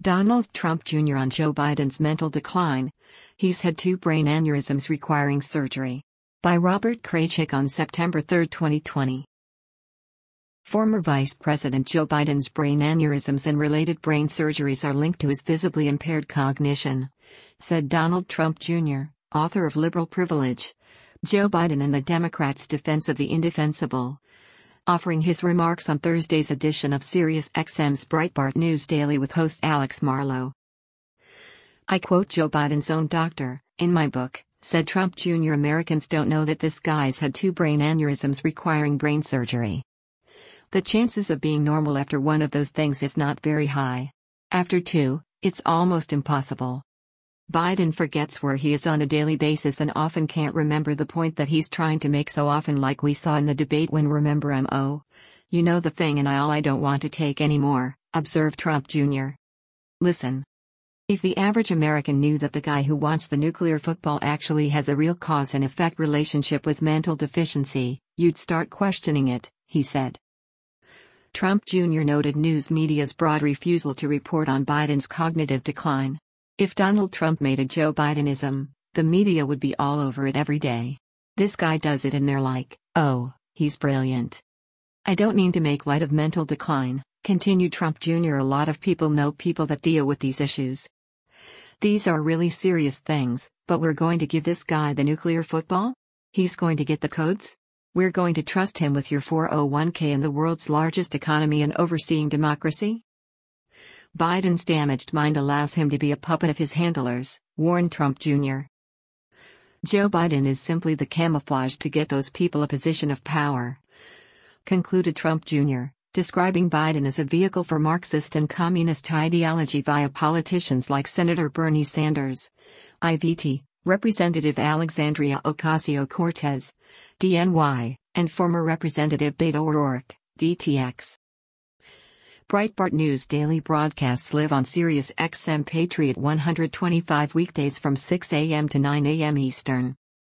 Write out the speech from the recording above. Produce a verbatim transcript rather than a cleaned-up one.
Donald Trump Junior on Joe Biden's mental decline. He's had two brain aneurysms requiring surgery. By Robert Kraychik on September third, twenty twenty. Former Vice President Joe Biden's brain aneurysms and related brain surgeries are linked to his visibly impaired cognition, said Donald Trump Junior, author of Liberal Privilege, Joe Biden and the Democrats' Defense of the Indefensible, offering his remarks on Thursday's edition of SiriusXM's Breitbart News Daily with host Alex Marlow. I quote Joe Biden's own doctor, "In my book," said Trump Junior Americans don't know that this guy's had two brain aneurysms requiring brain surgery. The chances of being normal after one of those things is not very high. After two, it's almost impossible. Biden forgets where he is on a daily basis and often can't remember the point that he's trying to make so often, like we saw in the debate when remember I'm oh, you know the thing and all I don't want to take anymore, observed Trump Junior Listen. If the average American knew that the guy who wants the nuclear football actually has a real cause and effect relationship with mental deficiency, you'd start questioning it, he said. Trump Junior noted news media's broad refusal to report on Biden's cognitive decline. If Donald Trump made a Joe Bidenism, the media would be all over it every day. This guy does it and they're like, oh, he's brilliant. I don't mean to make light of mental decline, continued Trump Junior A lot of people know people that deal with these issues. These are really serious things, but we're going to give this guy the nuclear football? He's going to get the codes? We're going to trust him with your four oh one k in the world's largest economy and overseeing democracy? Biden's damaged mind allows him to be a puppet of his handlers, warned Trump Junior Joe Biden is simply the camouflage to get those people a position of power, concluded Trump Junior, describing Biden as a vehicle for Marxist and communist ideology via politicians like Senator Bernie Sanders, I V T, Representative Alexandria Ocasio-Cortez, D N Y, and former Representative Beto O'Rourke, D T X. Breitbart News Daily broadcasts live on SiriusXM Patriot one twenty-five weekdays from six a m to nine a m Eastern.